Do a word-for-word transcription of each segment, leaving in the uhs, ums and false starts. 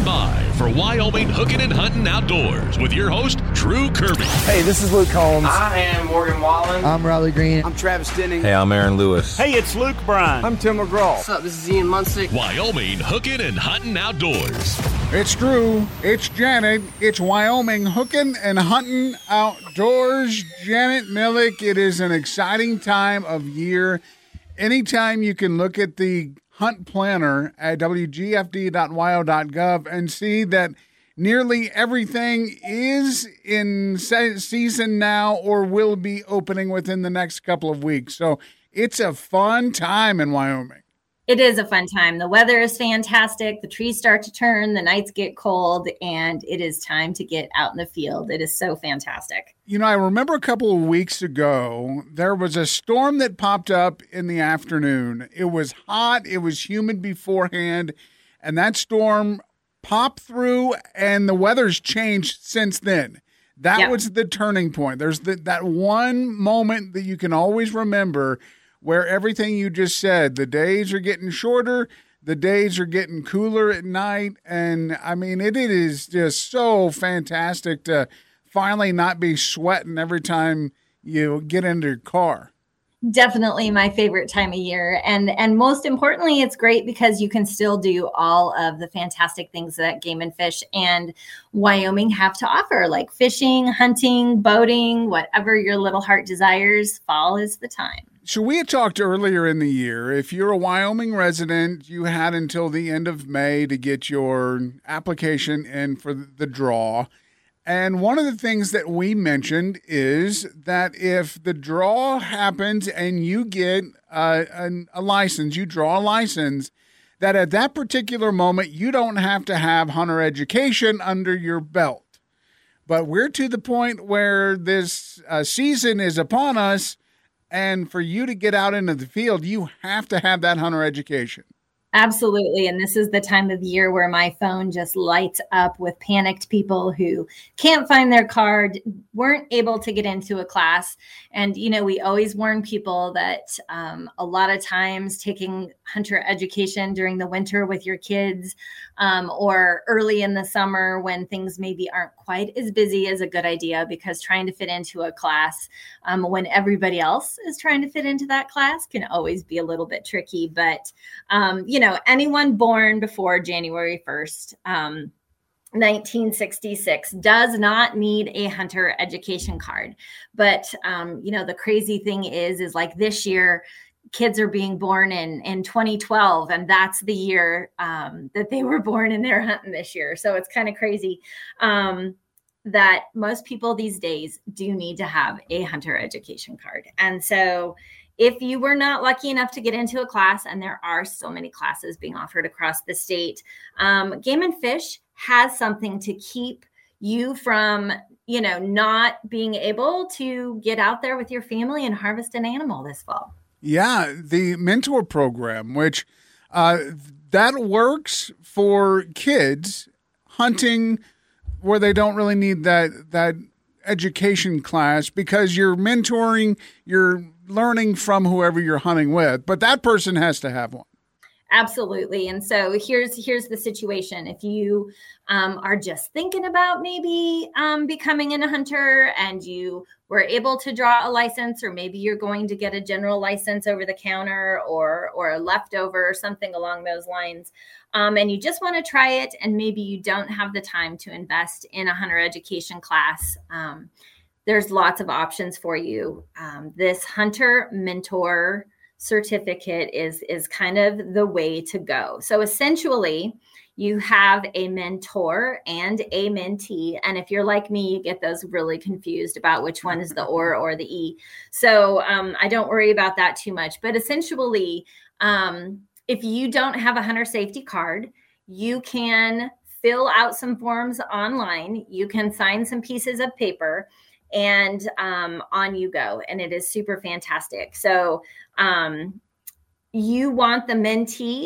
by for Wyoming Hooking and Hunting Outdoors with your host, Drew Kirby. Hey, this is Luke Combs. I am Morgan Wallen. I'm Riley Green. I'm Travis Denning. Hey, I'm Aaron Lewis. Hey, it's Luke Bryan. I'm Tim McGraw. What's up? This is Ian Munsick. Wyoming Hooking and Hunting Outdoors. It's Drew. It's Janet. It's Wyoming Hooking and Hunting Outdoors. Janet Millick, it is an exciting time of year. Anytime you can look at the hunt planner at w g f d dot w y o dot gov and see that nearly everything is in se- season now or will be opening within the next couple of weeks. So it's a fun time in Wyoming. It is a fun time. The weather is fantastic. The trees start to turn, the nights get cold, and it is time to get out in the field. It is so fantastic. You know, I remember a couple of weeks ago, there was a storm that popped up in the afternoon. It was hot. It was humid beforehand, and that storm popped through, and the weather's changed since then. That yeah. was the turning point. There's the, that one moment that you can always remember where everything you just said, the days are getting shorter, the days are getting cooler at night. And I mean, it, it is just so fantastic to finally not be sweating every time you get into your car. Definitely my favorite time of year. And and most importantly, it's great because you can still do all of the fantastic things that Game and Fish and Wyoming have to offer, like fishing, hunting, boating, whatever your little heart desires. Fall is the time. So we had talked earlier in the year, if you're a Wyoming resident, you had until the end of May to get your application in for the draw. And one of the things that we mentioned is that if the draw happens and you get a, a, a license, you draw a license, that at that particular moment, you don't have to have hunter education under your belt. But we're to the point where this uh, season is upon us. And for you to get out into the field, you have to have that hunter education. Absolutely. And this is the time of year where my phone just lights up with panicked people who can't find their card, weren't able to get into a class. And, you know, we always warn people that um, a lot of times taking hunter education during the winter with your kids um, or early in the summer when things maybe aren't quite as busy is a good idea, because trying to fit into a class um, when everybody else is trying to fit into that class can always be a little bit tricky. But, um, you know, anyone born before January first, um, nineteen sixty-six does not need a hunter education card. But, um, you know, the crazy thing is, is like this year, kids are being born in, in twenty twelve, and that's the year um, that they were born and they're hunting this year. So it's kind of crazy um, that most people these days do need to have a hunter education card. And so if you were not lucky enough to get into a class, and there are so many classes being offered across the state, um, Game and Fish has something to keep you from, you know, not being able to get out there with your family and harvest an animal this fall. Yeah, the mentor program, which uh, that works for kids hunting where they don't really need that that education class, because you're mentoring, you're learning from whoever you're hunting with, but that person has to have one. Absolutely. And so here's here's the situation. If you um, are just thinking about maybe um, becoming a hunter and you were able to draw a license, or maybe you're going to get a general license over the counter or or a leftover or something along those lines, um, and you just want to try it, and maybe you don't have the time to invest in a hunter education class, um, there's lots of options for you. Um, this Hunter Mentor certificate is, is kind of the way to go. So essentially, you have a mentor and a mentee. And if you're like me, you get those really confused about which one is the or or the e. So um, I don't worry about that too much. But essentially, um, if you don't have a hunter safety card, you can fill out some forms online. You can sign some pieces of paper, and um, on you go. And it is super fantastic. So um, you want the mentee,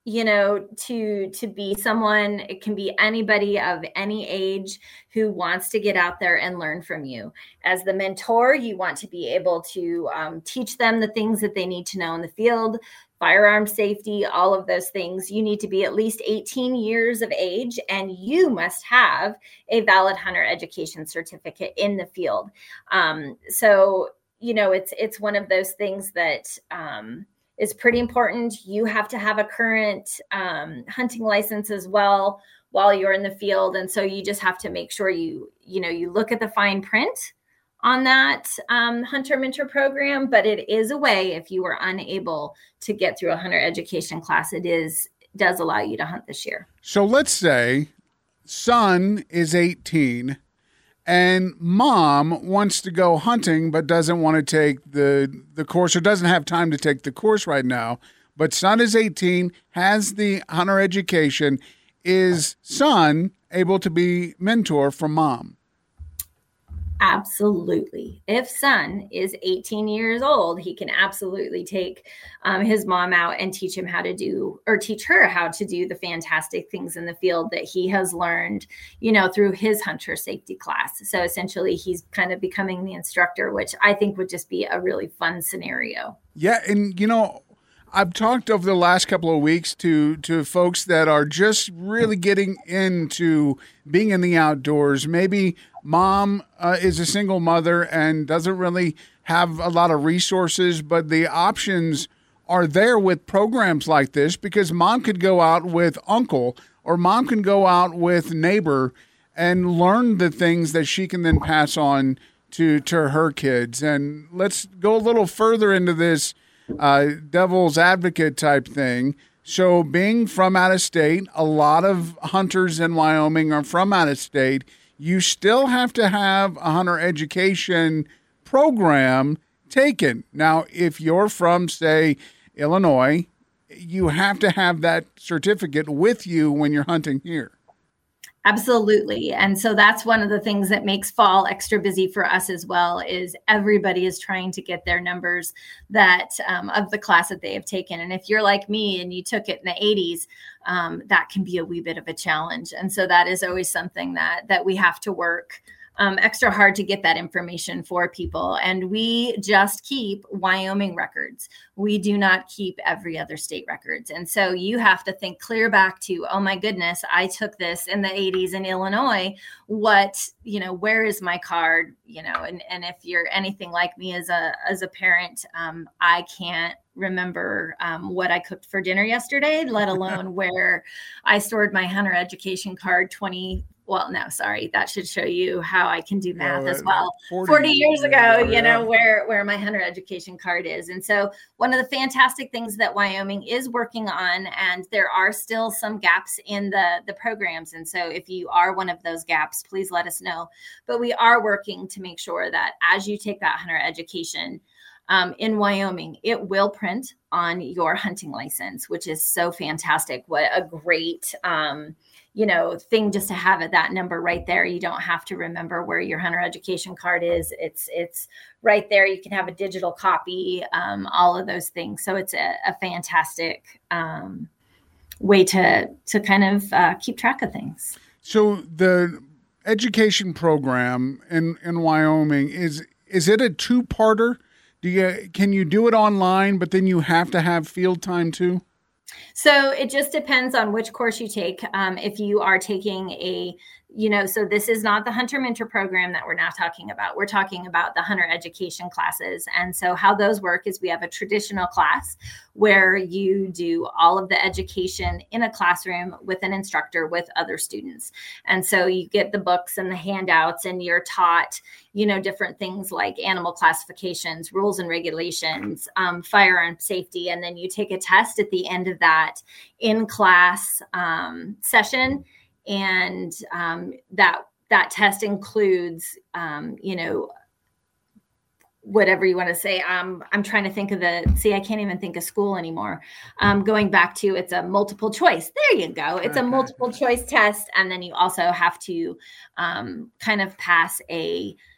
you know, to to be someone, it can be anybody of any age who wants to get out there and learn from you. As the mentor, you want to be able to um, teach them the things that they need to know in the field, firearm safety, all of those things. You need to be at least eighteen years of age, and you must have a valid hunter education certificate in the field. Um, so, you know, it's it's one of those things that um, is pretty important. You have to have a current um, hunting license as well while you're in the field. And so you just have to make sure you, you know, you look at the fine print on that um, hunter mentor program, but it is a way, if you are unable to get through a hunter education class, it is does allow you to hunt this year. So let's say son is eighteen and mom wants to go hunting, but doesn't want to take the, the course or doesn't have time to take the course right now. But son is eighteen, has the hunter education. Is son able to be mentor for mom? Absolutely. If son is eighteen years old, he can absolutely take um, his mom out and teach him how to do, or teach her how to do the fantastic things in the field that he has learned, you know, through his hunter safety class. So essentially he's kind of becoming the instructor, which I think would just be a really fun scenario. Yeah. And, you know, I've talked over the last couple of weeks to to folks that are just really getting into being in the outdoors. Maybe mom uh, is a single mother and doesn't really have a lot of resources, but the options are there with programs like this because mom could go out with uncle or mom can go out with neighbor and learn the things that she can then pass on to, to her kids. And let's go a little further into this Uh, devil's advocate type thing. So being from out of state, a lot of hunters in Wyoming are from out of state. You still have to have a hunter education program taken. Now, if you're from, say, Illinois, you have to have that certificate with you when you're hunting here. Absolutely. And so that's one of the things that makes fall extra busy for us as well, is everybody is trying to get their numbers that um, of the class that they have taken. And if you're like me and you took it in the eighties, um, that can be a wee bit of a challenge. And so that is always something that that we have to work Um, extra hard to get that information for people. And we just keep Wyoming records. We do not keep every other state records. And so you have to think clear back to, oh my goodness, I took this in the eighties in Illinois. What, you know, where is my card? You know, and, and if you're anything like me as a, as a parent, um, I can't remember um, what I cooked for dinner yesterday, let alone where I stored my hunter education card twenty Well, no, sorry. That should show you how I can do math oh, as well. forty, forty years ago, yeah, you know, yeah. where, where my hunter education card is. And so one of the fantastic things that Wyoming is working on, and there are still some gaps in the, the programs. And so if you are one of those gaps, please let us know. But we are working to make sure that as you take that hunter education um, in Wyoming, it will print on your hunting license, which is so fantastic. What a great um you know, thing just to have it, that number right there. You don't have to remember where your hunter education card is. It's, it's right there. You can have a digital copy, um, all of those things. So it's a, a fantastic um, way to, to kind of uh, keep track of things. So the education program in, in Wyoming, is, is it a two-parter? Do you, can you do it online, but then you have to have field time too? So it just depends on which course you take. Um, if you are taking a, you know, so this is not the hunter mentor program that we're now talking about. We're talking about the hunter education classes. And so how those work is we have a traditional class where you do all of the education in a classroom with an instructor with other students. And so you get the books and the handouts and you're taught, you know, different things like animal classifications, rules and regulations, um, firearm safety. And then you take a test at the end of that in class um, session. And um, that that test includes, um, you know, whatever you want to say. Um, I'm trying to think of the, see, I can't even think of school anymore. Um, going back to, it's a multiple choice. There you go. It's a multiple choice test. And then you also have to um, kind of pass a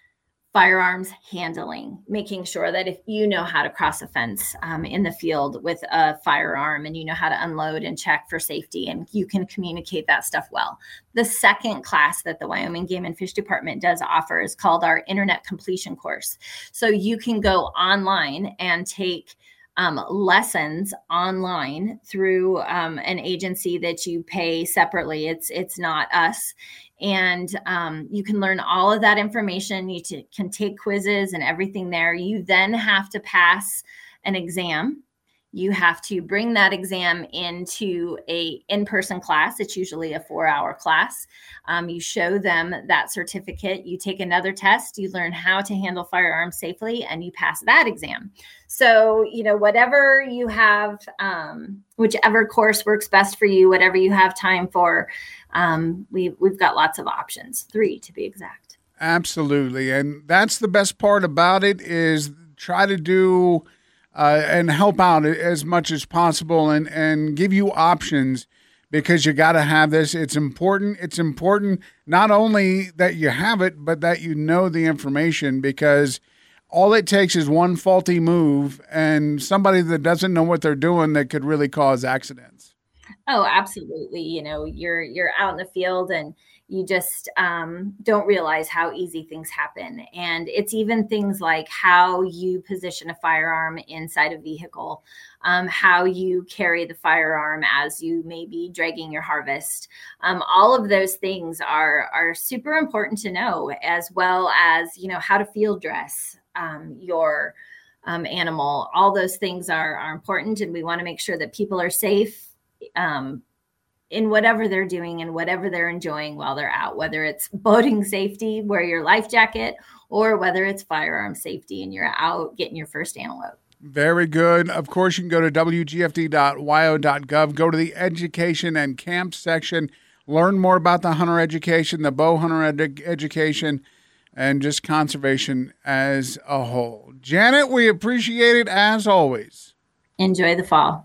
firearms handling, making sure that if you know how to cross a fence um, in the field with a firearm and you know how to unload and check for safety and you can communicate that stuff well. The second class that the Wyoming Game and Fish Department does offer is called our Internet Completion Course. So you can go online and take Um, lessons online through um, an agency that you pay separately. It's it's not us. And um, you can learn all of that information. You t- can take quizzes and everything there. You then have to pass an exam. You have to bring that exam into a in-person class. It's usually a four-hour class. Um, you show them that certificate. You take another test. You learn how to handle firearms safely, and you pass that exam. So, you know, whatever you have, um, whichever course works best for you, whatever you have time for, um, we've, we've got lots of options, three to be exact. Absolutely. And that's the best part about it is try to do uh, and help out as much as possible and, and give you options because you got to have this. It's important. It's important not only that you have it, but that you know the information because all it takes is one faulty move and somebody that doesn't know what they're doing that could really cause accidents. Oh, absolutely. You know, you're you're out in the field and you just um, don't realize how easy things happen. And it's even things like how you position a firearm inside a vehicle, um, how you carry the firearm as you may be dragging your harvest. Um, all of those things are are super important to know, as well as, you know, how to field dress um, your um, animal. All those things are, are important, and we want to make sure that people are safe um, in whatever they're doing and whatever they're enjoying while they're out, whether it's boating safety, wear your life jacket, or whether it's firearm safety and you're out getting your first antelope. Very good. Of course, you can go to w g f d dot y o dot gov, go to the education and camp section, learn more about the hunter education, the bow hunter ed- education, and just conservation as a whole. Janet, we appreciate it as always. Enjoy the fall.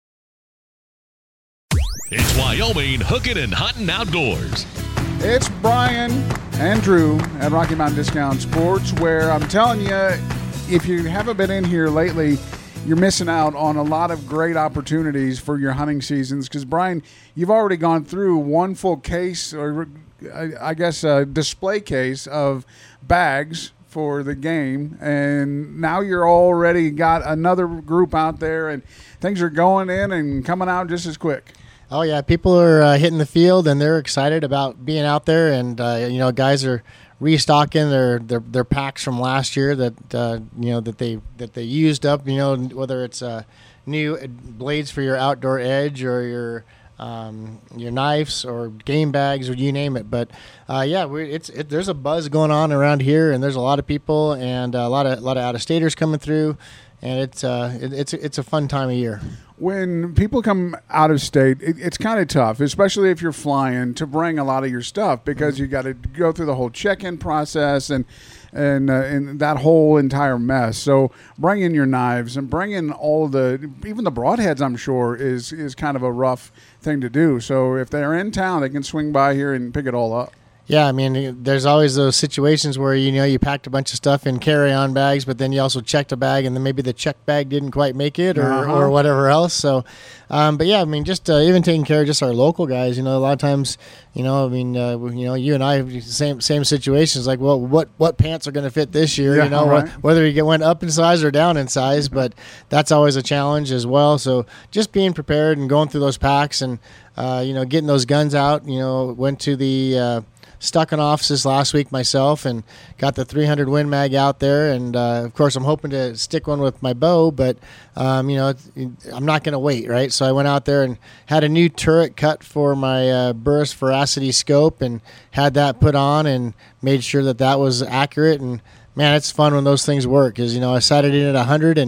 It's Wyoming Hooking and Hunting Outdoors. It's Brian and Drew at Rocky Mountain Discount Sports, where I'm telling you, if you haven't been in here lately, you're missing out on a lot of great opportunities for your hunting seasons. Because, Brian, you've already gone through one full case, or I guess a display case of bags for the game, and now you're already got another group out there, and things are going in and coming out just as quick. Oh, yeah. People are uh, hitting the field, and they're excited about being out there. And, uh, you know, guys are restocking their, their, their packs from last year that, uh, you know, that they that they used up, you know, whether it's uh, new blades for your outdoor edge or your um, your knives or game bags or you name it. But, uh, yeah, we're, it's it, there's a buzz going on around here, and there's a lot of people and a lot of, a lot of out-of-staters coming through. And it's uh, it, it's it's a fun time of year. When people come out of state, it, it's kind of tough, especially if you're flying, to bring a lot of your stuff because mm-hmm. you got to go through the whole check-in process and and uh, and that whole entire mess. So bringing your knives and bringing all the, even the broadheads, I'm sure is is kind of a rough thing to do. So if they're in town, they can swing by here and pick it all up. Yeah, I mean, there's always those situations where, you know, you packed a bunch of stuff in carry-on bags, but then you also checked a bag, and then maybe the check bag didn't quite make it or, uh-huh. or whatever else. So, um, but, yeah, I mean, just uh, even taking care of just our local guys, you know, a lot of times, you know, I mean, uh, you know, you and I have same same situations, like, well, what, what pants are going to fit this year, yeah, you know, right. whether you get went up in size or down in size, but that's always a challenge as well. So just being prepared and going through those packs and, uh, you know, getting those guns out, you know, went to the uh, – stuck in offices last week myself and got the three hundred Win Mag out there. And, uh, of course, I'm hoping to stick one with my bow, but, um, you know, I'm not going to wait, right? So I went out there and had a new turret cut for my uh, Burris Veracity scope and had that put on and made sure that that was accurate. And, man, it's fun when those things work because, you know, I sighted in at one hundred and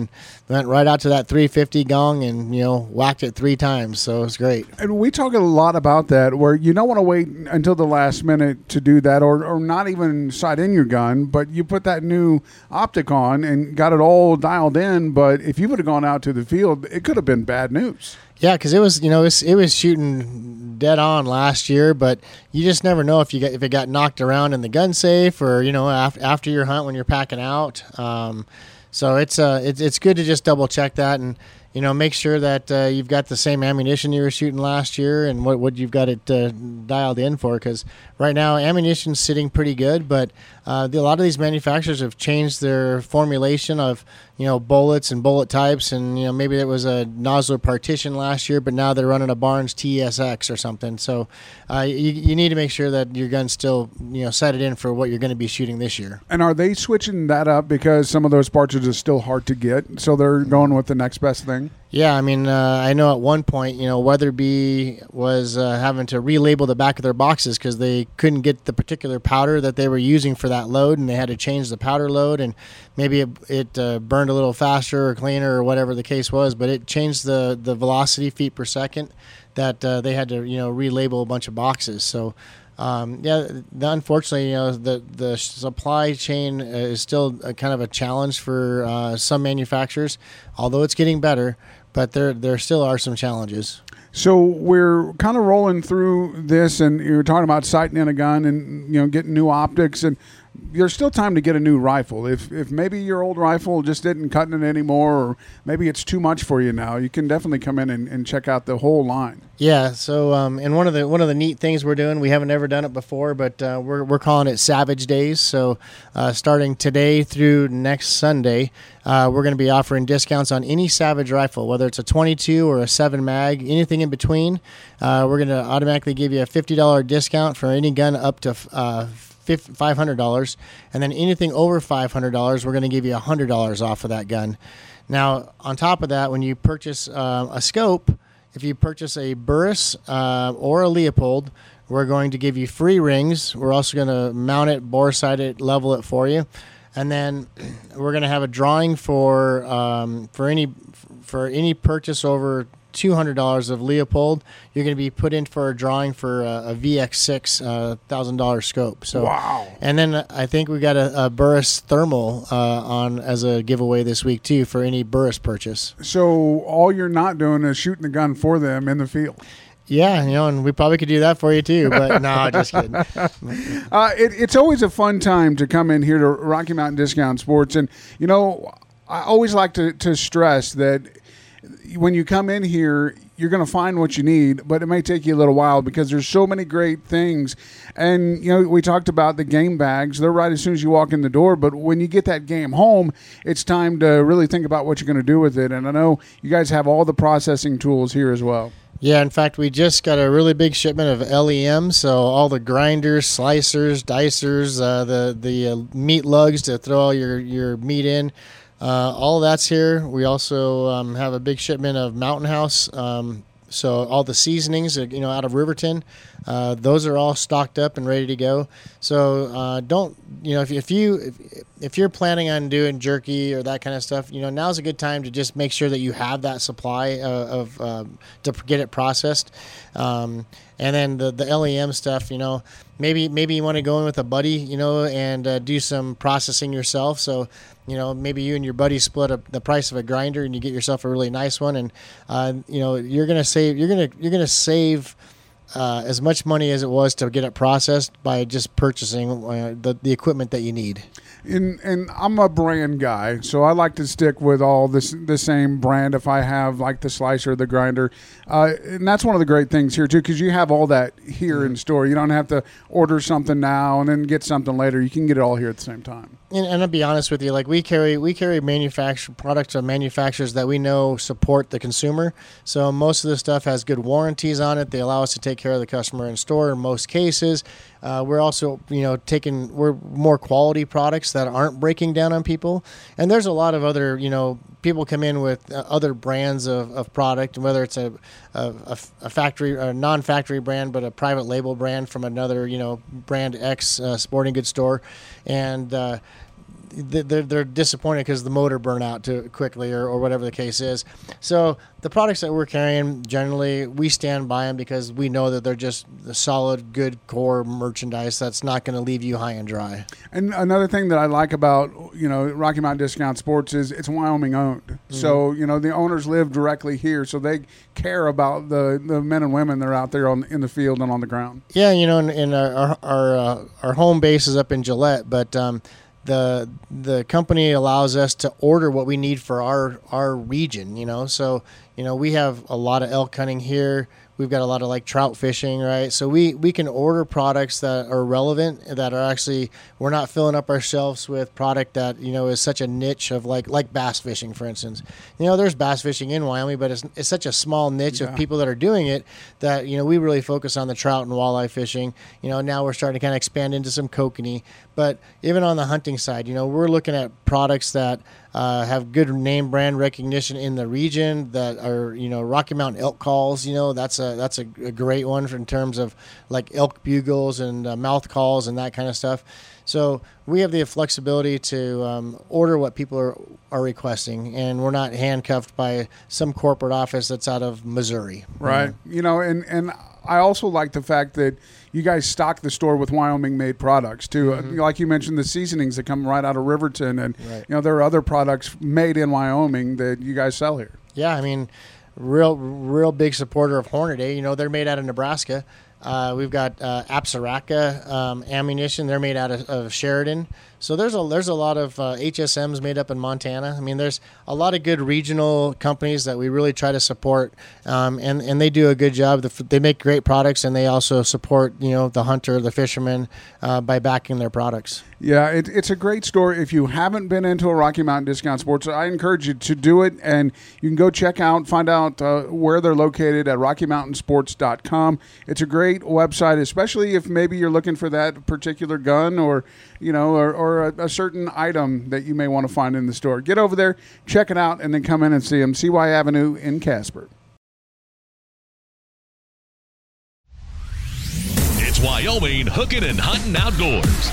went right out to that three fifty gong and, you know, whacked it three times. So it was great. And we talk a lot about that, where you don't want to wait until the last minute to do that, or, or not even sight in your gun, but you put that new optic on and got it all dialed in. But if you would have gone out to the field, it could have been bad news. Yeah, because it was, you know, it was, it was shooting dead on last year, but you just never know if you get if it got knocked around in the gun safe or, you know, after after your hunt when you're packing out. Um, so it's uh it's it's good to just double check that and, you know, make sure that uh, you've got the same ammunition you were shooting last year and what, what you've got it uh, dialed in for. Because right now ammunition's sitting pretty good, but uh, the, a lot of these manufacturers have changed their formulation of, you know, bullets and bullet types. And, you know, maybe there was a Nosler partition last year, but now they're running a Barnes T S X or something. So uh, you, you need to make sure that your gun's still, you know, set it in for what you're going to be shooting this year. And are they switching that up because some of those parts are just still hard to get, so they're going with the next best thing? Yeah, I mean, uh, I know at one point, you know, Weatherby was uh, having to relabel the back of their boxes because they couldn't get the particular powder that they were using for that load, and they had to change the powder load, and maybe it, it uh, burned a little faster or cleaner or whatever the case was, but it changed the, the velocity feet per second that uh, they had to, you know, relabel a bunch of boxes. So, um, yeah, the, unfortunately, you know, the, the supply chain is still a, kind of a challenge for uh, some manufacturers, although it's getting better. But there there still are some challenges. So we're kind of rolling through this, and you're talking about sighting in a gun and, you know, getting new optics, and there's still time to get a new rifle. If if maybe your old rifle just isn't cutting it anymore, or maybe it's too much for you now, you can definitely come in and, and check out the whole line. Yeah. So, um, and one of the one of the neat things we're doing, we haven't ever done it before, but uh, we're we're calling it Savage Days. So, uh, starting today through next Sunday, uh, we're going to be offering discounts on any Savage rifle, whether it's a twenty-two or a seven mag, anything in between. Uh, we're going to automatically give you a fifty dollars discount for any gun up to uh, five hundred dollars, and then anything over five hundred dollars, we're going to give you one hundred dollars off of that gun. Now, on top of that, when you purchase uh, a scope, if you purchase a Burris uh, or a Leopold, we're going to give you free rings. We're also going to mount it, bore sight it, level it for you, and then we're going to have a drawing for um, for any for any purchase over two hundred dollars of Leopold. You're going to be put in for a drawing for a, a V X six uh, one thousand dollars scope. So, wow. And then I think we got a, a Burris thermal uh, on as a giveaway this week too for any Burris purchase. So all you're not doing is shooting the gun for them in the field. Yeah, you know, and we probably could do that for you too, but no, just kidding. uh, it, it's always a fun time to come in here to Rocky Mountain Discount Sports, and you know, I always like to, to stress that when you come in here, you're going to find what you need, but it may take you a little while because there's so many great things. And, you know, we talked about the game bags. They're right as soon as you walk in the door, but when you get that game home, it's time to really think about what you're going to do with it. And I know you guys have all the processing tools here as well. Yeah, in fact, we just got a really big shipment of L E M, so all the grinders, slicers, dicers, uh, the, the uh, meat lugs to throw all your, your meat in. Uh, all of that's here. We also um, have a big shipment of Mountain House. Um, so all the seasonings, you know, out of Riverton, uh, those are all stocked up and ready to go. So uh, don't, you know, if, if you if, if you're planning on doing jerky or that kind of stuff, you know, now's a good time to just make sure that you have that supply uh, of um, to get it processed. Um, and then the the L E M stuff, you know, maybe maybe you want to go in with a buddy, you know, and uh, do some processing yourself. So, you know, maybe you and your buddy split up the price of a grinder, and you get yourself a really nice one. And uh, you know, you're gonna save. You're gonna you're gonna save uh, as much money as it was to get it processed by just purchasing uh, the the equipment that you need. And and I'm a brand guy, so I like to stick with all this the same brand if I have like the slicer, the grinder, uh, and that's one of the great things here too, because you have all that here in store. You don't have to order something now and then get something later. You can get it all here at the same time. And, and I'll be honest with you, like we carry we carry manufactured products of manufacturers that we know support the consumer. So most of the stuff has good warranties on it. They allow us to take care of the customer in store in most cases. Uh, we're also, you know, taking we're more quality products that aren't breaking down on people. And there's a lot of other, you know, people come in with uh, other brands of, of product, whether it's a a, a factory or a non-factory brand, but a private label brand from another, you know, brand X uh, sporting goods store, and uh, they're, they're disappointed because the motor burned out too quickly or, or whatever the case is. So the products that we're carrying, generally, we stand by them because we know that they're just the solid, good core merchandise that's not going to leave you high and dry. And another thing that I like about, you know, Rocky Mountain Discount Sports is it's Wyoming owned. Mm-hmm. So, you know, the owners live directly here, so they care about the, the men and women that are out there on in the field and on the ground. Yeah, you know, and, and our our our, uh, our home base is up in Gillette, but um, the the company allows us to order what we need for our our region. You know, so you know we have a lot of elk hunting here. We've got a lot of like trout fishing, right? So we, we can order products that are relevant, that are actually, we're not filling up our shelves with product that, you know, is such a niche of like, like bass fishing, for instance. You know, there's bass fishing in Wyoming, but it's, it's such a small niche yeah. of people that are doing it that, you know, we really focus on the trout and walleye fishing. You know, now we're starting to kind of expand into some kokanee. But even on the hunting side, you know, we're looking at products that uh, have good name brand recognition in the region, that are, you know, Rocky Mountain elk calls. You know, that's a that's a, a great one in terms of like elk bugles and uh, mouth calls and that kind of stuff. So we have the flexibility to um, order what people are, are requesting, and we're not handcuffed by some corporate office that's out of Missouri. Right. Mm-hmm. You know, and, and I also like the fact that you guys stock the store with Wyoming-made products, too. Mm-hmm. Uh, like you mentioned, the seasonings that come right out of Riverton, and, right. you know, there are other products made in Wyoming that you guys sell here. Yeah, I mean, real, real big supporter of Hornady. You know, they're made out of Nebraska. Uh, we've got uh, Apsaraka um, ammunition. They're made out of, of Sheridan. So there's a there's a lot of uh, H S Ms made up in Montana. I mean, there's a lot of good regional companies that we really try to support, um, and and they do a good job. They make great products, and they also support, you know, the hunter, the fisherman, uh, by backing their products. Yeah, it, it's a great store. If you haven't been into a Rocky Mountain Discount Sports, I encourage you to do it, and you can go check out, find out uh, where they're located at rocky mountain sports dot com. It's a great website, especially if maybe you're looking for that particular gun, or you know, or, or a, a certain item that you may want to find in the store. Get over there, check it out, and then come in and see them. C Y Avenue in Casper. It's Wyoming Hooking and Hunting Outdoors.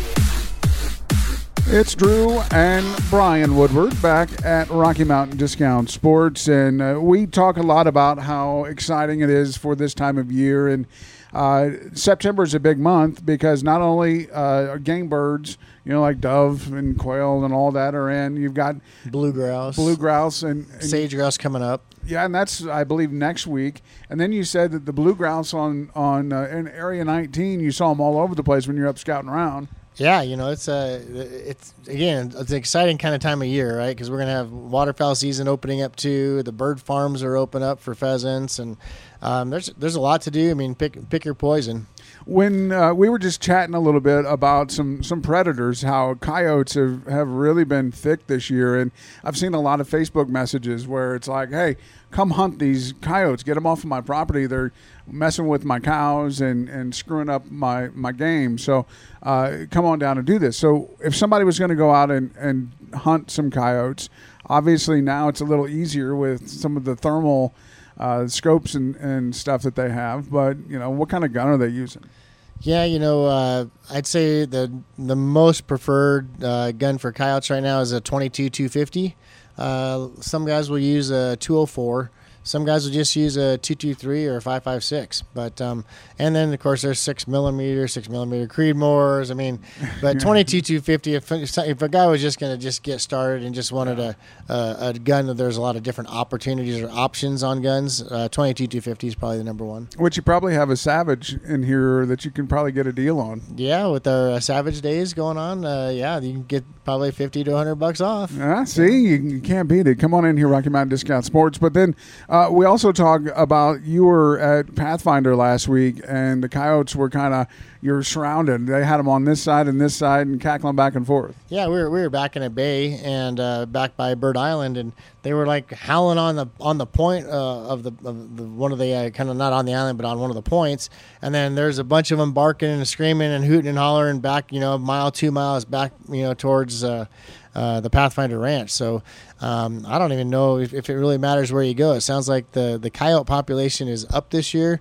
It's Drew and Brian Woodward back at Rocky Mountain Discount Sports, and uh, we talk a lot about how exciting it is for this time of year. And uh, September is a big month because not only uh, game birds, you know, like dove and quail and all that are in. You've got blue grouse, blue grouse, and, and sage grouse coming up. Yeah, and that's, I believe, next week. And then you said that the blue grouse on on uh, in Area nineteen, you saw them all over the place when you're up scouting around. Yeah, you know, it's a, it's again, it's an exciting kind of time of year, right? Because we're going to have waterfowl season opening up too. The bird farms are open up for pheasants, and um, there's there's a lot to do. I mean, pick pick your poison. When uh, we were just chatting a little bit about some, some predators, how coyotes have, have really been thick this year, and I've seen a lot of Facebook messages where it's like, hey, come hunt these coyotes, get them off of my property. They're messing with my cows and, and screwing up my, my game. So uh, come on down and do this. So if somebody was going to go out and, and hunt some coyotes, obviously now it's a little easier with some of the thermal uh, scopes and, and stuff that they have. But, you know, what kind of gun are they using? Yeah, you know, uh, I'd say the the most preferred uh, gun for coyotes right now is a twenty-two two fifty. Uh, some guys will use a two oh four. Some guys will just use a two twenty-three or a five five six. But um, and then of course there's six millimeter, six millimeter Creedmoors. I mean, but twenty-two two fifty. If if a guy was just going to just get started and just wanted a, a a gun, there's a lot of different opportunities or options on guns. Uh, twenty-two two fifty is probably the number one. Which you probably have a Savage in here that you can probably get a deal on. Yeah, with our uh, Savage days going on, uh, yeah, you can get probably fifty to a hundred bucks off. Ah, see, you, you can't beat it. Come on in here, Rocky Mountain Discount Sports. But then. Uh, we also talk about you were at Pathfinder last week, and the coyotes were kind of you're surrounded. They had them on this side and this side, and cackling back and forth. Yeah, we were we were back in a bay and uh, back by Bird Island, and they were like howling on the on the point uh, of the of the one of the uh, kind of not on the island, but on one of the points. And then there's a bunch of them barking and screaming and hooting and hollering back, you know, a mile, two miles back, you know, towards. Uh, Uh, the Pathfinder Ranch. So um, I don't even know if, if it really matters where you go. It sounds like the, the coyote population is up this year.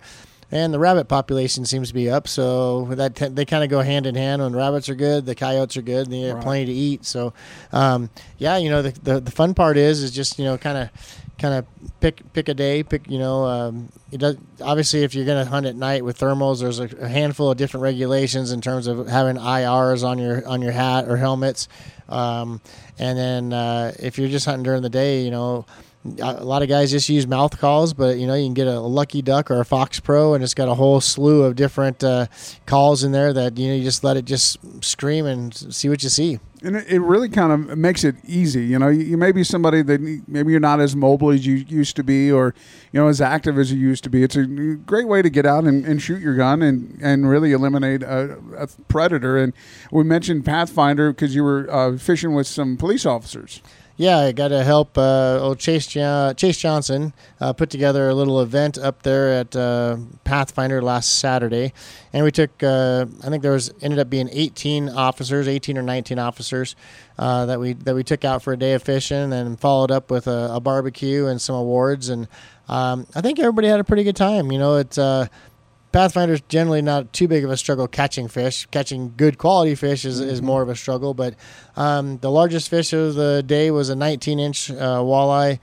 and the rabbit population seems to be up. So that t- they kind of go hand in hand. When rabbits are good, the coyotes are good, and they have Right. plenty to eat. So, um, yeah, you know, the, the the fun part is is just you know kind of kind of pick pick a day, pick you know. Um, it does obviously if you're going to hunt at night with thermals, there's a, a handful of different regulations in terms of having I Rs on your on your hat or helmets. Um, and then uh, if you're just hunting during the day, you know, a lot of guys just use mouth calls, but you know, you can get a Lucky Duck or a Fox Pro, and it's got a whole slew of different uh, calls in there that you know you just let it just scream and see what you see. And it, it really kind of makes it easy. You know, you, you may be somebody that maybe you're not as mobile as you used to be, or you know, as active as you used to be. It's a great way to get out and, and shoot your gun and, and really eliminate a, a predator. And we mentioned Pathfinder because you were uh, fishing with some police officers. Yeah, I got to help uh, old Chase jo- Chase Johnson uh, put together a little event up there at uh, Pathfinder last Saturday, and we took uh, I think there was ended up being eighteen officers, eighteen or nineteen officers uh, that we that we took out for a day of fishing, and followed up with a, a barbecue and some awards, and um, I think everybody had a pretty good time. You know, it's. Uh, Pathfinder's generally not too big of a struggle catching fish. Catching good quality fish is, is more of a struggle, but um, the largest fish of the day was a nineteen inch uh, walleye.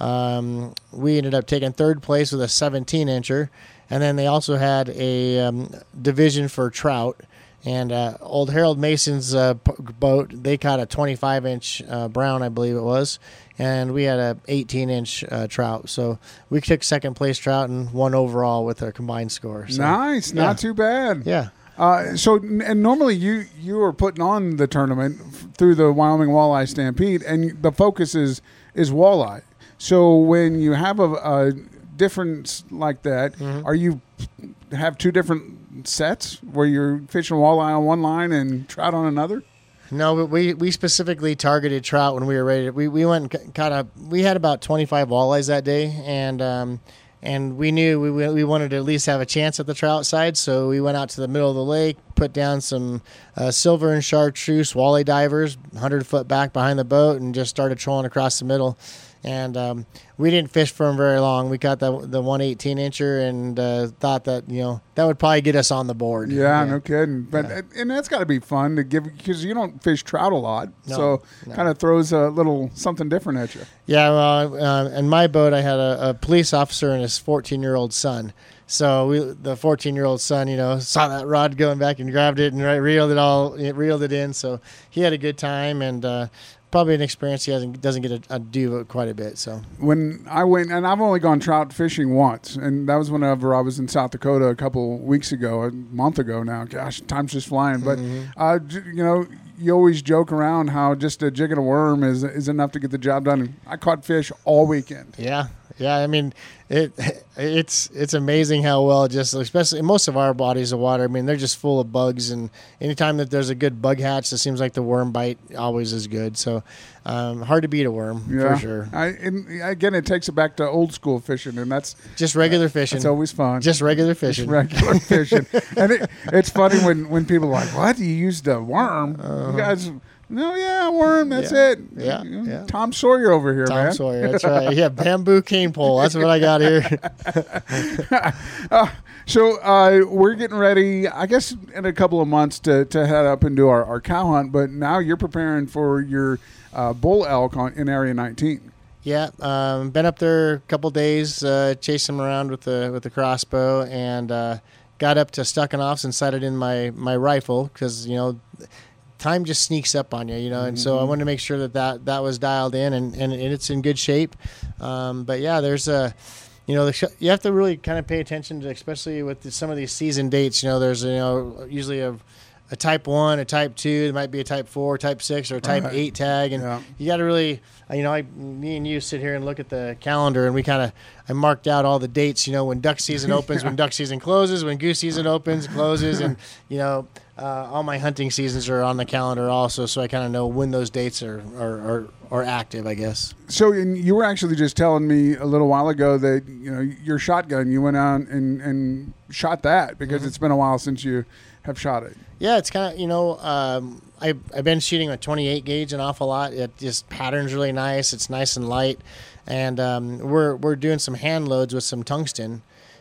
Um, we ended up taking third place with a seventeen incher, and then they also had a um, division for trout. And uh, old Harold Mason's uh, p- boat, they caught a twenty-five inch uh, brown, I believe it was, and we had a eighteen inch uh, trout. So we took second place trout and won overall with our combined score. So, Nice, yeah. not too bad. Yeah. Uh, so, and normally you you are putting on the tournament f- through the Wyoming Walleye Stampede, and the focus is is walleye. So when you have a, a difference like that, Mm-hmm. are you have two different sets where you're fishing walleye on one line and trout on another? No, but we, we specifically targeted trout when we were ready. To, we we went and caught a. We had about twenty-five walleyes that day, and um, and we knew we we wanted to at least have a chance at the trout side. So we went out to the middle of the lake, put down some uh, silver and chartreuse walleye divers, hundred foot back behind the boat, and just started trolling across the middle. And um, we didn't fish for them very long. We caught the the one eighteen incher and uh, thought that you know that would probably get us on the board. Yeah, no kidding. But Yeah. and that's got to be fun to give because you don't fish trout a lot, No, so no. kind of throws a little something different at you. Yeah, well, uh, in my boat, I had a, a police officer and his fourteen-year-old son. So we, the fourteen-year-old son, you know, saw that rod going back and grabbed it and reeled it all, reeled it in. So he had a good time and uh, probably an experience he hasn't doesn't get to do quite a bit. So When I went, and I've only gone trout fishing once, and that was whenever I was in South Dakota a couple weeks ago, a month ago now. Gosh, time's just flying. But uh, j- you know, you always joke around how just a jig and a worm is is enough to get the job done. And I caught fish all weekend. yeah, yeah. I mean, it it's it's amazing how well just especially in most of our bodies of water. I mean, they're just full of bugs, and anytime that there's a good bug hatch, it seems like the worm bite always is good. So um, hard to beat a worm Yeah, for sure. I, and again, it takes it back to old school fishing, and that's Just regular fishing. it's always fun. Just regular fishing. regular fishing. And it, it's funny when, when people are like, what? You used a worm? You guys, no, yeah, worm, that's Yeah. it. Yeah, You know, yeah. Tom Sawyer over here, Tom man. Sawyer, that's right. Yeah, bamboo cane pole. That's what I got here. Uh, so uh, we're getting ready, I guess, in a couple of months to, to head up and do our, our cow hunt, but now you're preparing for your uh, bull elk on, in Area nineteen. Yeah, um, been up there a couple days, uh, chasing them around with the with the crossbow, and uh, got up to Stuckenoffs and sighted in my my rifle because you know time just sneaks up on you, you know, and so I wanted to make sure that that, that was dialed in and, and it's in good shape. Um, but yeah, there's a, you know, the sh- you have to really kind of pay attention to, especially with the, some of these season dates. You know, there's you know usually a a type one, a type two, there might be a type four, type six, or a type Right. eight tag, and Yeah. you got to really, you know, I, me and you sit here and look at the calendar, and we kind of, I marked out all the dates, you know, when duck season opens, when duck season closes, when goose season opens, closes, and you know, uh, all my hunting seasons are on the calendar also, so I kind of know when those dates are are, are are active, I guess. So and you were actually just telling me a little while ago that, you know, your shotgun, you went out and, and shot that because Mm-hmm. it's been a while since you have shot it. Yeah, it's kind of, you know, um, I, I've been shooting with twenty-eight gauge an awful lot. It just patterns really nice. It's nice and light. And um, we're we're doing some hand loads with some tungsten.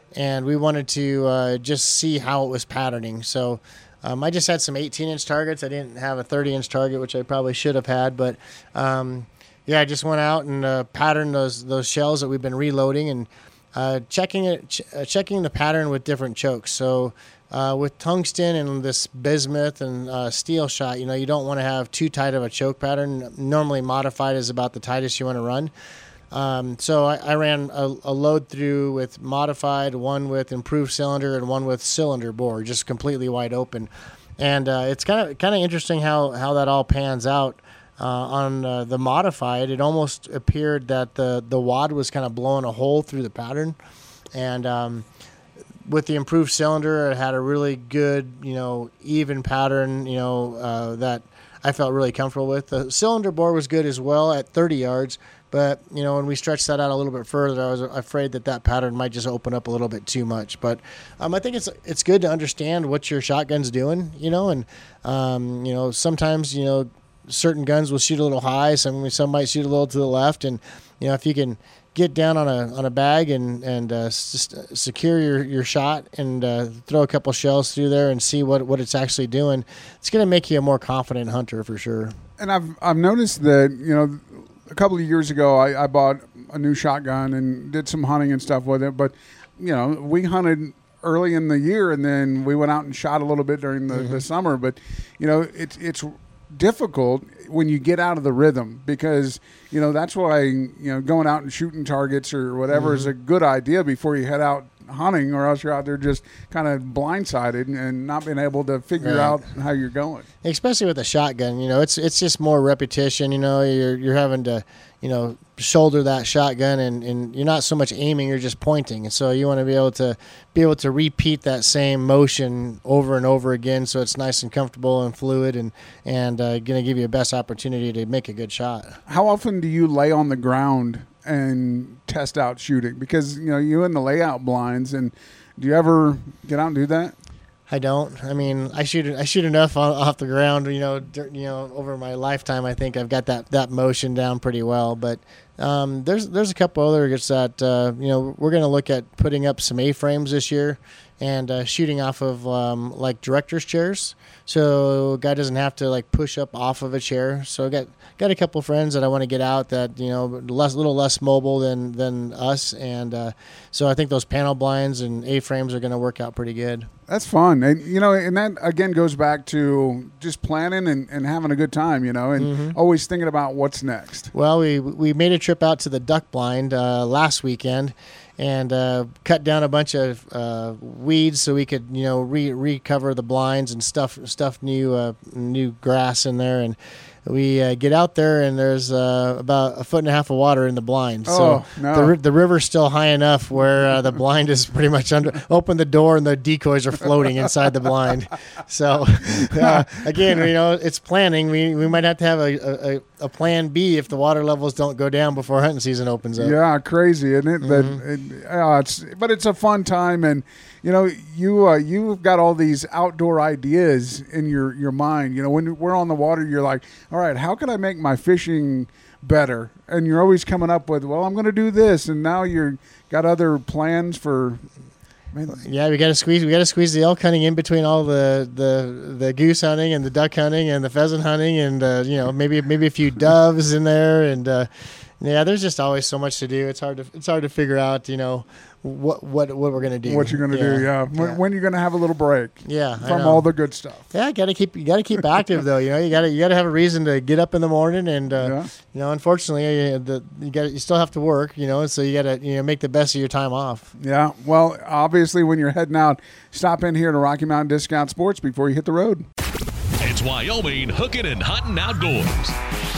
and we wanted to uh, just see how it was patterning. So um, I just had some eighteen-inch targets. I didn't have a thirty-inch target, which I probably should have had, but um, yeah, I just went out and uh, patterned those those shells that we've been reloading and uh, checking it, ch- uh, checking the pattern with different chokes. So uh, with tungsten and this bismuth and uh, steel shot, you know, you don't want to have too tight of a choke pattern. Normally modified is about the tightest you want to run. Um, so I, I ran a, a load through with modified, one with improved cylinder, and one with cylinder bore, just completely wide open. And uh, it's kind of kind of interesting how, how that all pans out. Uh, on uh, the modified, it almost appeared that the, the wad was kind of blowing a hole through the pattern. And um, with the improved cylinder, it had a really good, you know, even pattern, you know, uh, that I felt really comfortable with. The cylinder bore was good as well at thirty yards. But, you know, when we stretched that out a little bit further, I was afraid that that pattern might just open up a little bit too much. But um, I think it's it's good to understand what your shotgun's doing, you know, and, um, you know, sometimes, you know, certain guns will shoot a little high, some some might shoot a little to the left, and you know if you can get down on a on a bag and and uh, just secure your, your shot and uh, throw a couple shells through there and see what, what it's actually doing, it's going to make you a more confident hunter for sure. And I've I've noticed that you know a couple of years ago I, I bought a new shotgun and did some hunting and stuff with it, but you know we hunted early in the year and then we went out and shot a little bit during the, mm-hmm. the summer, but you know it's it's difficult when you get out of the rhythm because you know that's why you know going out and shooting targets or whatever mm-hmm. is a good idea before you head out hunting, or else you're out there just kind of blindsided and not being able to figure right. out how you're going. Especially with a shotgun, you know, it's it's just more repetition. You know, you're you're having to, you know, shoulder that shotgun, and, and you're not so much aiming, you're just pointing. And so you want to be able to be able to repeat that same motion over and over again, so it's nice and comfortable and fluid, and and uh, going to give you the best opportunity to make a good shot. How often do you lay on the ground and test out shooting? Because you know you in the layout blinds, and do you ever get out and do that? I don't. I mean, I shoot I shoot enough on, off the ground, you know, you know, over my lifetime. I think I've got that, that motion down pretty well. But um, there's there's a couple other gets that uh, you know we're going to look at putting up some A-frames this year and uh, shooting off of um, like director's chairs, so a guy doesn't have to like push up off of a chair. So I got got a couple friends that I want to get out that you know less little less mobile than than us, and uh, so I think those panel blinds and A-frames are going to work out pretty good. That's fun. And, you know, and that, again, goes back to just planning and, and having a good time, you know, and mm-hmm. always thinking about what's next. Well, we we made a trip out to the duck blind uh, last weekend and uh, cut down a bunch of uh, weeds so we could, you know, re- recover the blinds and stuff stuff new uh, new grass in there. And we uh, get out there, and there's uh, about a foot and a half of water in the blind. Oh, so no. the the river's still high enough where uh, the blind is pretty much under. Open the door, and the decoys are floating inside the blind. So uh, again, you know, it's planning. We we might have to have a, a, a plan B if the water levels don't go down before hunting season opens up. Yeah, crazy, isn't it? Mm-hmm. That it, uh, it's but it's a fun time, and you know, you uh, you've got all these outdoor ideas in your, your mind. You know, when we're on the water, you're like, all right, how can I make my fishing better? And you're always coming up with, well, I'm going to do this, and now you're got other plans for. Man. Yeah, we got to squeeze. We got to squeeze the elk hunting in between all the, the, the goose hunting and the duck hunting and the pheasant hunting, and uh, you know maybe maybe a few doves in there, and uh, yeah, there's just always so much to do. It's hard to it's hard to figure out, you know. What what what we're gonna do? What you're gonna yeah. do? Yeah. When, yeah. when you're gonna have a little break? Yeah, from all the good stuff. Yeah, gotta keep you gotta keep active though. You know, you gotta you gotta have a reason to get up in the morning, and uh, yeah. you know, unfortunately, you, the you got you still have to work. You know, so you gotta you know make the best of your time off. Yeah. Well, obviously, when you're heading out, stop in here to Rocky Mountain Discount Sports before you hit the road. It's Wyoming Hooking and Hunting Outdoors.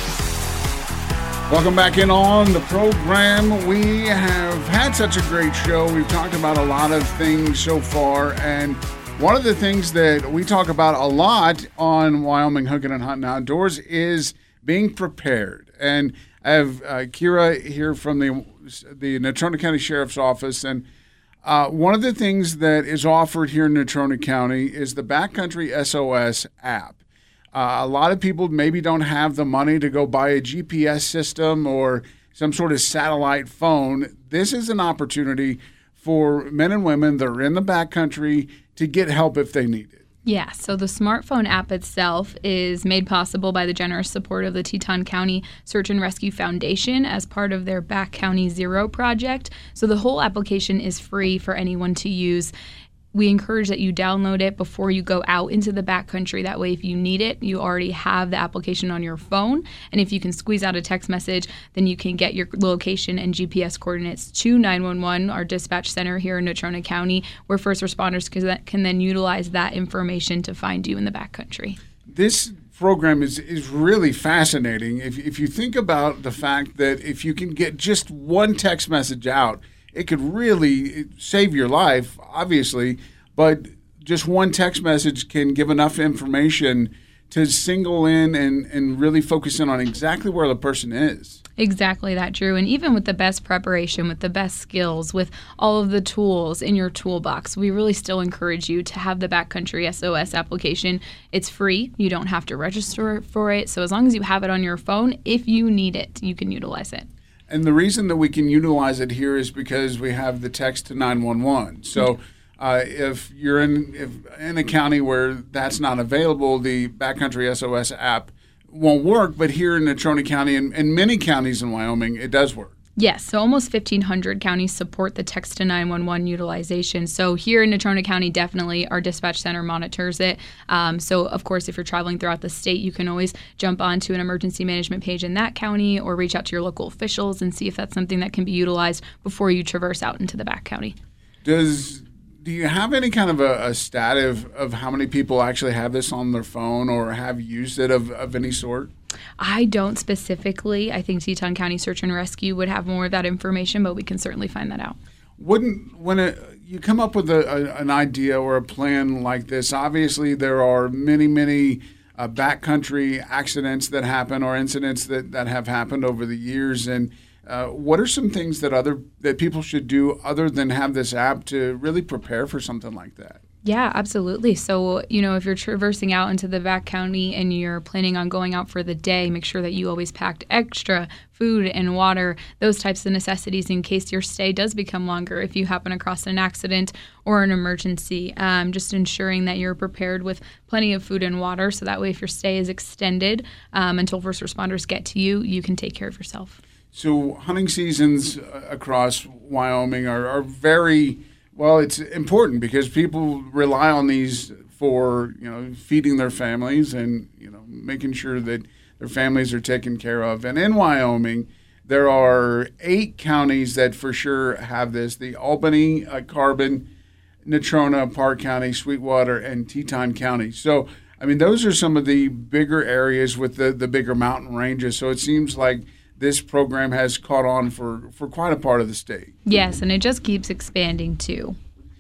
Welcome back in on the program. We have had such a great show. We've talked about a lot of things so far, and one of the things that we talk about a lot on Wyoming Hooking and Hunting Outdoors is being prepared. And I have uh, Kira here from the the Natrona County Sheriff's Office, and uh, one of the things that is offered here in Natrona County is the Backcountry S O S app. Uh, a lot of people maybe don't have the money to go buy a G P S system or some sort of satellite phone. This is an opportunity for men and women that are in the backcountry to get help if they need it? Yeah, so the smartphone app itself is made possible by the generous support of the Teton County Search and Rescue Foundation as part of their Back County Zero project. So the whole application is free for anyone to use. We encourage that you download it before you go out into the backcountry. That way, if you need it, you already have the application on your phone. And if you can squeeze out a text message, then you can get your location and G P S coordinates to nine one one, our dispatch center here in Natrona County, where first responders can then utilize that information to find you in the backcountry. This program is, is really fascinating. If, if you think about the fact that if you can get just one text message out, it could really save your life, obviously, but just one text message can give enough information to single in and, and really focus in on exactly where the person is. Exactly that, Drew. And even with the best preparation, with the best skills, with all of the tools in your toolbox, we really still encourage you to have the Backcountry S O S application. It's free. You don't have to register for it. So as long as you have it on your phone, if you need it, you can utilize it. And the reason that we can utilize it here is because we have the text to nine one one. So uh, if you're in if in a county where that's not available, the Backcountry S O S app won't work. But here in Natrona County and, and many counties in Wyoming, it does work. Yes, so almost fifteen hundred counties support the text to nine one one utilization. So here in Natrona County, definitely our dispatch center monitors it. Um, so, of course, if you're traveling throughout the state, you can always jump onto an emergency management page in that county or reach out to your local officials and see if that's something that can be utilized before you traverse out into the back county. Does do you have any kind of a, a stat of, of how many people actually have this on their phone or have used it of, of any sort? I don't specifically. I think Teton County Search and Rescue would have more of that information, but we can certainly find that out. Wouldn't when it, you come up with a, a, an idea or a plan like this, obviously there are many, many uh, backcountry accidents that happen or incidents that, that have happened over the years. And uh, what are some things that other that people should do other than have this app to really prepare for something like that? Yeah, absolutely. So, you know, if you're traversing out into the back county and you're planning on going out for the day, make sure that you always packed extra food and water, those types of necessities in case your stay does become longer if you happen across an accident or an emergency. Um, just ensuring that you're prepared with plenty of food and water so that way if your stay is extended um, until first responders get to you, you can take care of yourself. So hunting seasons across Wyoming are, are very... Well, it's important because people rely on these for, you know, feeding their families and, you know, making sure that their families are taken care of. And in Wyoming, there are eight counties that for sure have this: the Albany, uh, Carbon, Natrona, Park County, Sweetwater, and Teton County. So, I mean, those are some of the bigger areas with the, the bigger mountain ranges. So it seems like this program has caught on for, for quite a part of the state. Yes, and it just keeps expanding too.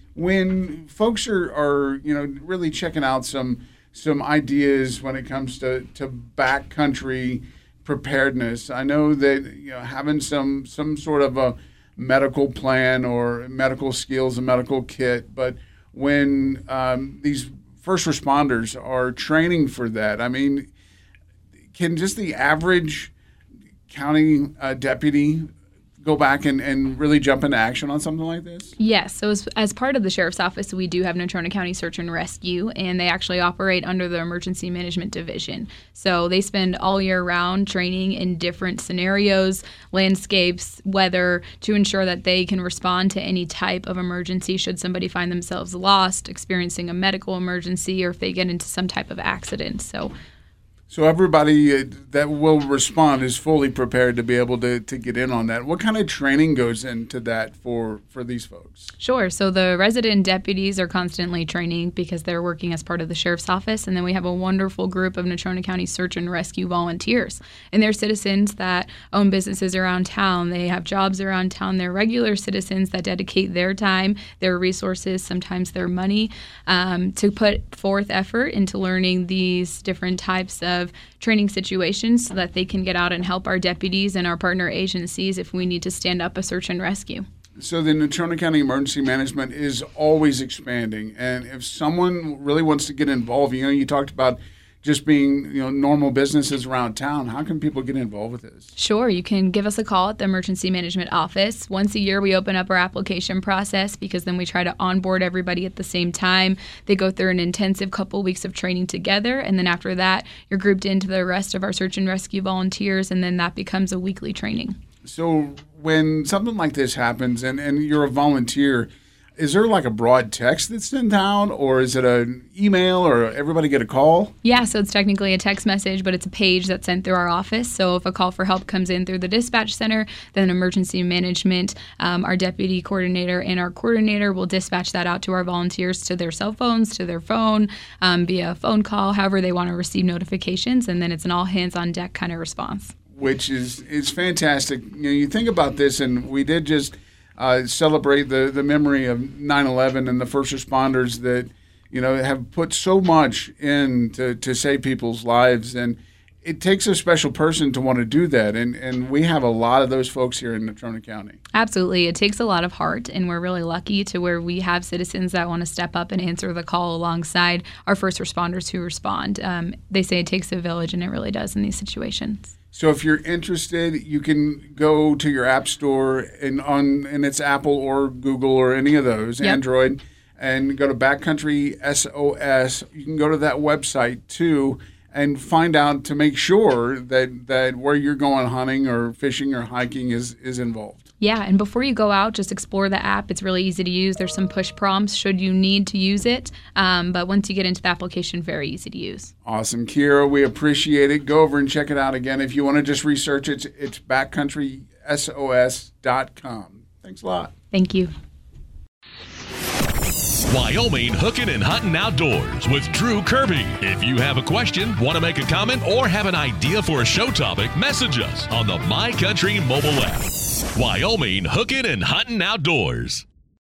When folks are, are you know, really checking out some some ideas when it comes to, to backcountry preparedness, I know that, you know, having some some sort of a medical plan or medical skills, a medical kit, but when um, these first responders are training for that, I mean, can just the average county uh, deputy go back and, and really jump into action on something like this? Yes. So as, as part of the Sheriff's Office, we do have Natrona County Search and Rescue, and they actually operate under the Emergency Management Division. So they spend all year round training in different scenarios, landscapes, weather, to ensure that they can respond to any type of emergency should somebody find themselves lost, experiencing a medical emergency, or if they get into some type of accident. So So everybody that will respond is fully prepared to be able to, to get in on that. What kind of training goes into that for, for these folks? Sure. So the resident deputies are constantly training because they're working as part of the Sheriff's Office. And then we have a wonderful group of Natrona County Search and Rescue volunteers. And they're citizens that own businesses around town. They have jobs around town. They're regular citizens that dedicate their time, their resources, sometimes their money, um, to put forth effort into learning these different types of Of training situations so that they can get out and help our deputies and our partner agencies if we need to stand up a search and rescue. So the Natrona County Emergency Management is always expanding, and if someone really wants to get involved, you know, you talked about just being, you know, normal businesses around town. How can people get involved with this? Sure. You can give us a call at the Emergency Management Office. Once a year, we open up our application process because then we try to onboard everybody at the same time. They go through an intensive couple weeks of training together, and then after that, you're grouped into the rest of our search and rescue volunteers, and then that becomes a weekly training. So when something like this happens and, and you're a volunteer, is there like a broad text that's sent out, or is it an email, or everybody get a call? Yeah, so it's technically a text message, but it's a page that's sent through our office. So if a call for help comes in through the dispatch center, then emergency management, um, our deputy coordinator and our coordinator will dispatch that out to our volunteers to their cell phones, to their phone, um, via phone call, however they want to receive notifications, and then it's an all hands on deck kind of response. Which is, is fantastic. You know, you think about this, and we did just Uh, celebrate the, the memory of nine eleven and the first responders that, you know, have put so much in to, to save people's lives. And it takes a special person to want to do that. And, and we have a lot of those folks here in Natrona County. Absolutely. It takes a lot of heart, and we're really lucky to where we have citizens that want to step up and answer the call alongside our first responders who respond. Um, they say it takes a village, and it really does in these situations. So if you're interested, you can go to your app store and on and it's Apple or Google or any of those, yep. Android, and go to Backcountry S O S. You can go to that website too and find out to make sure that, that where you're going hunting or fishing or hiking is, is involved. Yeah, and before you go out, just explore the app. It's really easy to use. There's some push prompts should you need to use it. Um, but once you get into the application, very easy to use. Awesome. Kira, we appreciate it. Go over and check it out again. If you want to just research it, it's backcountry S O S dot com. Thanks a lot. Thank you. Wyoming Hooking and Hunting Outdoors with Drew Kirby. If you have a question, want to make a comment, or have an idea for a show topic, message us on the My Country mobile app. Wyoming Hooking and Hunting Outdoors.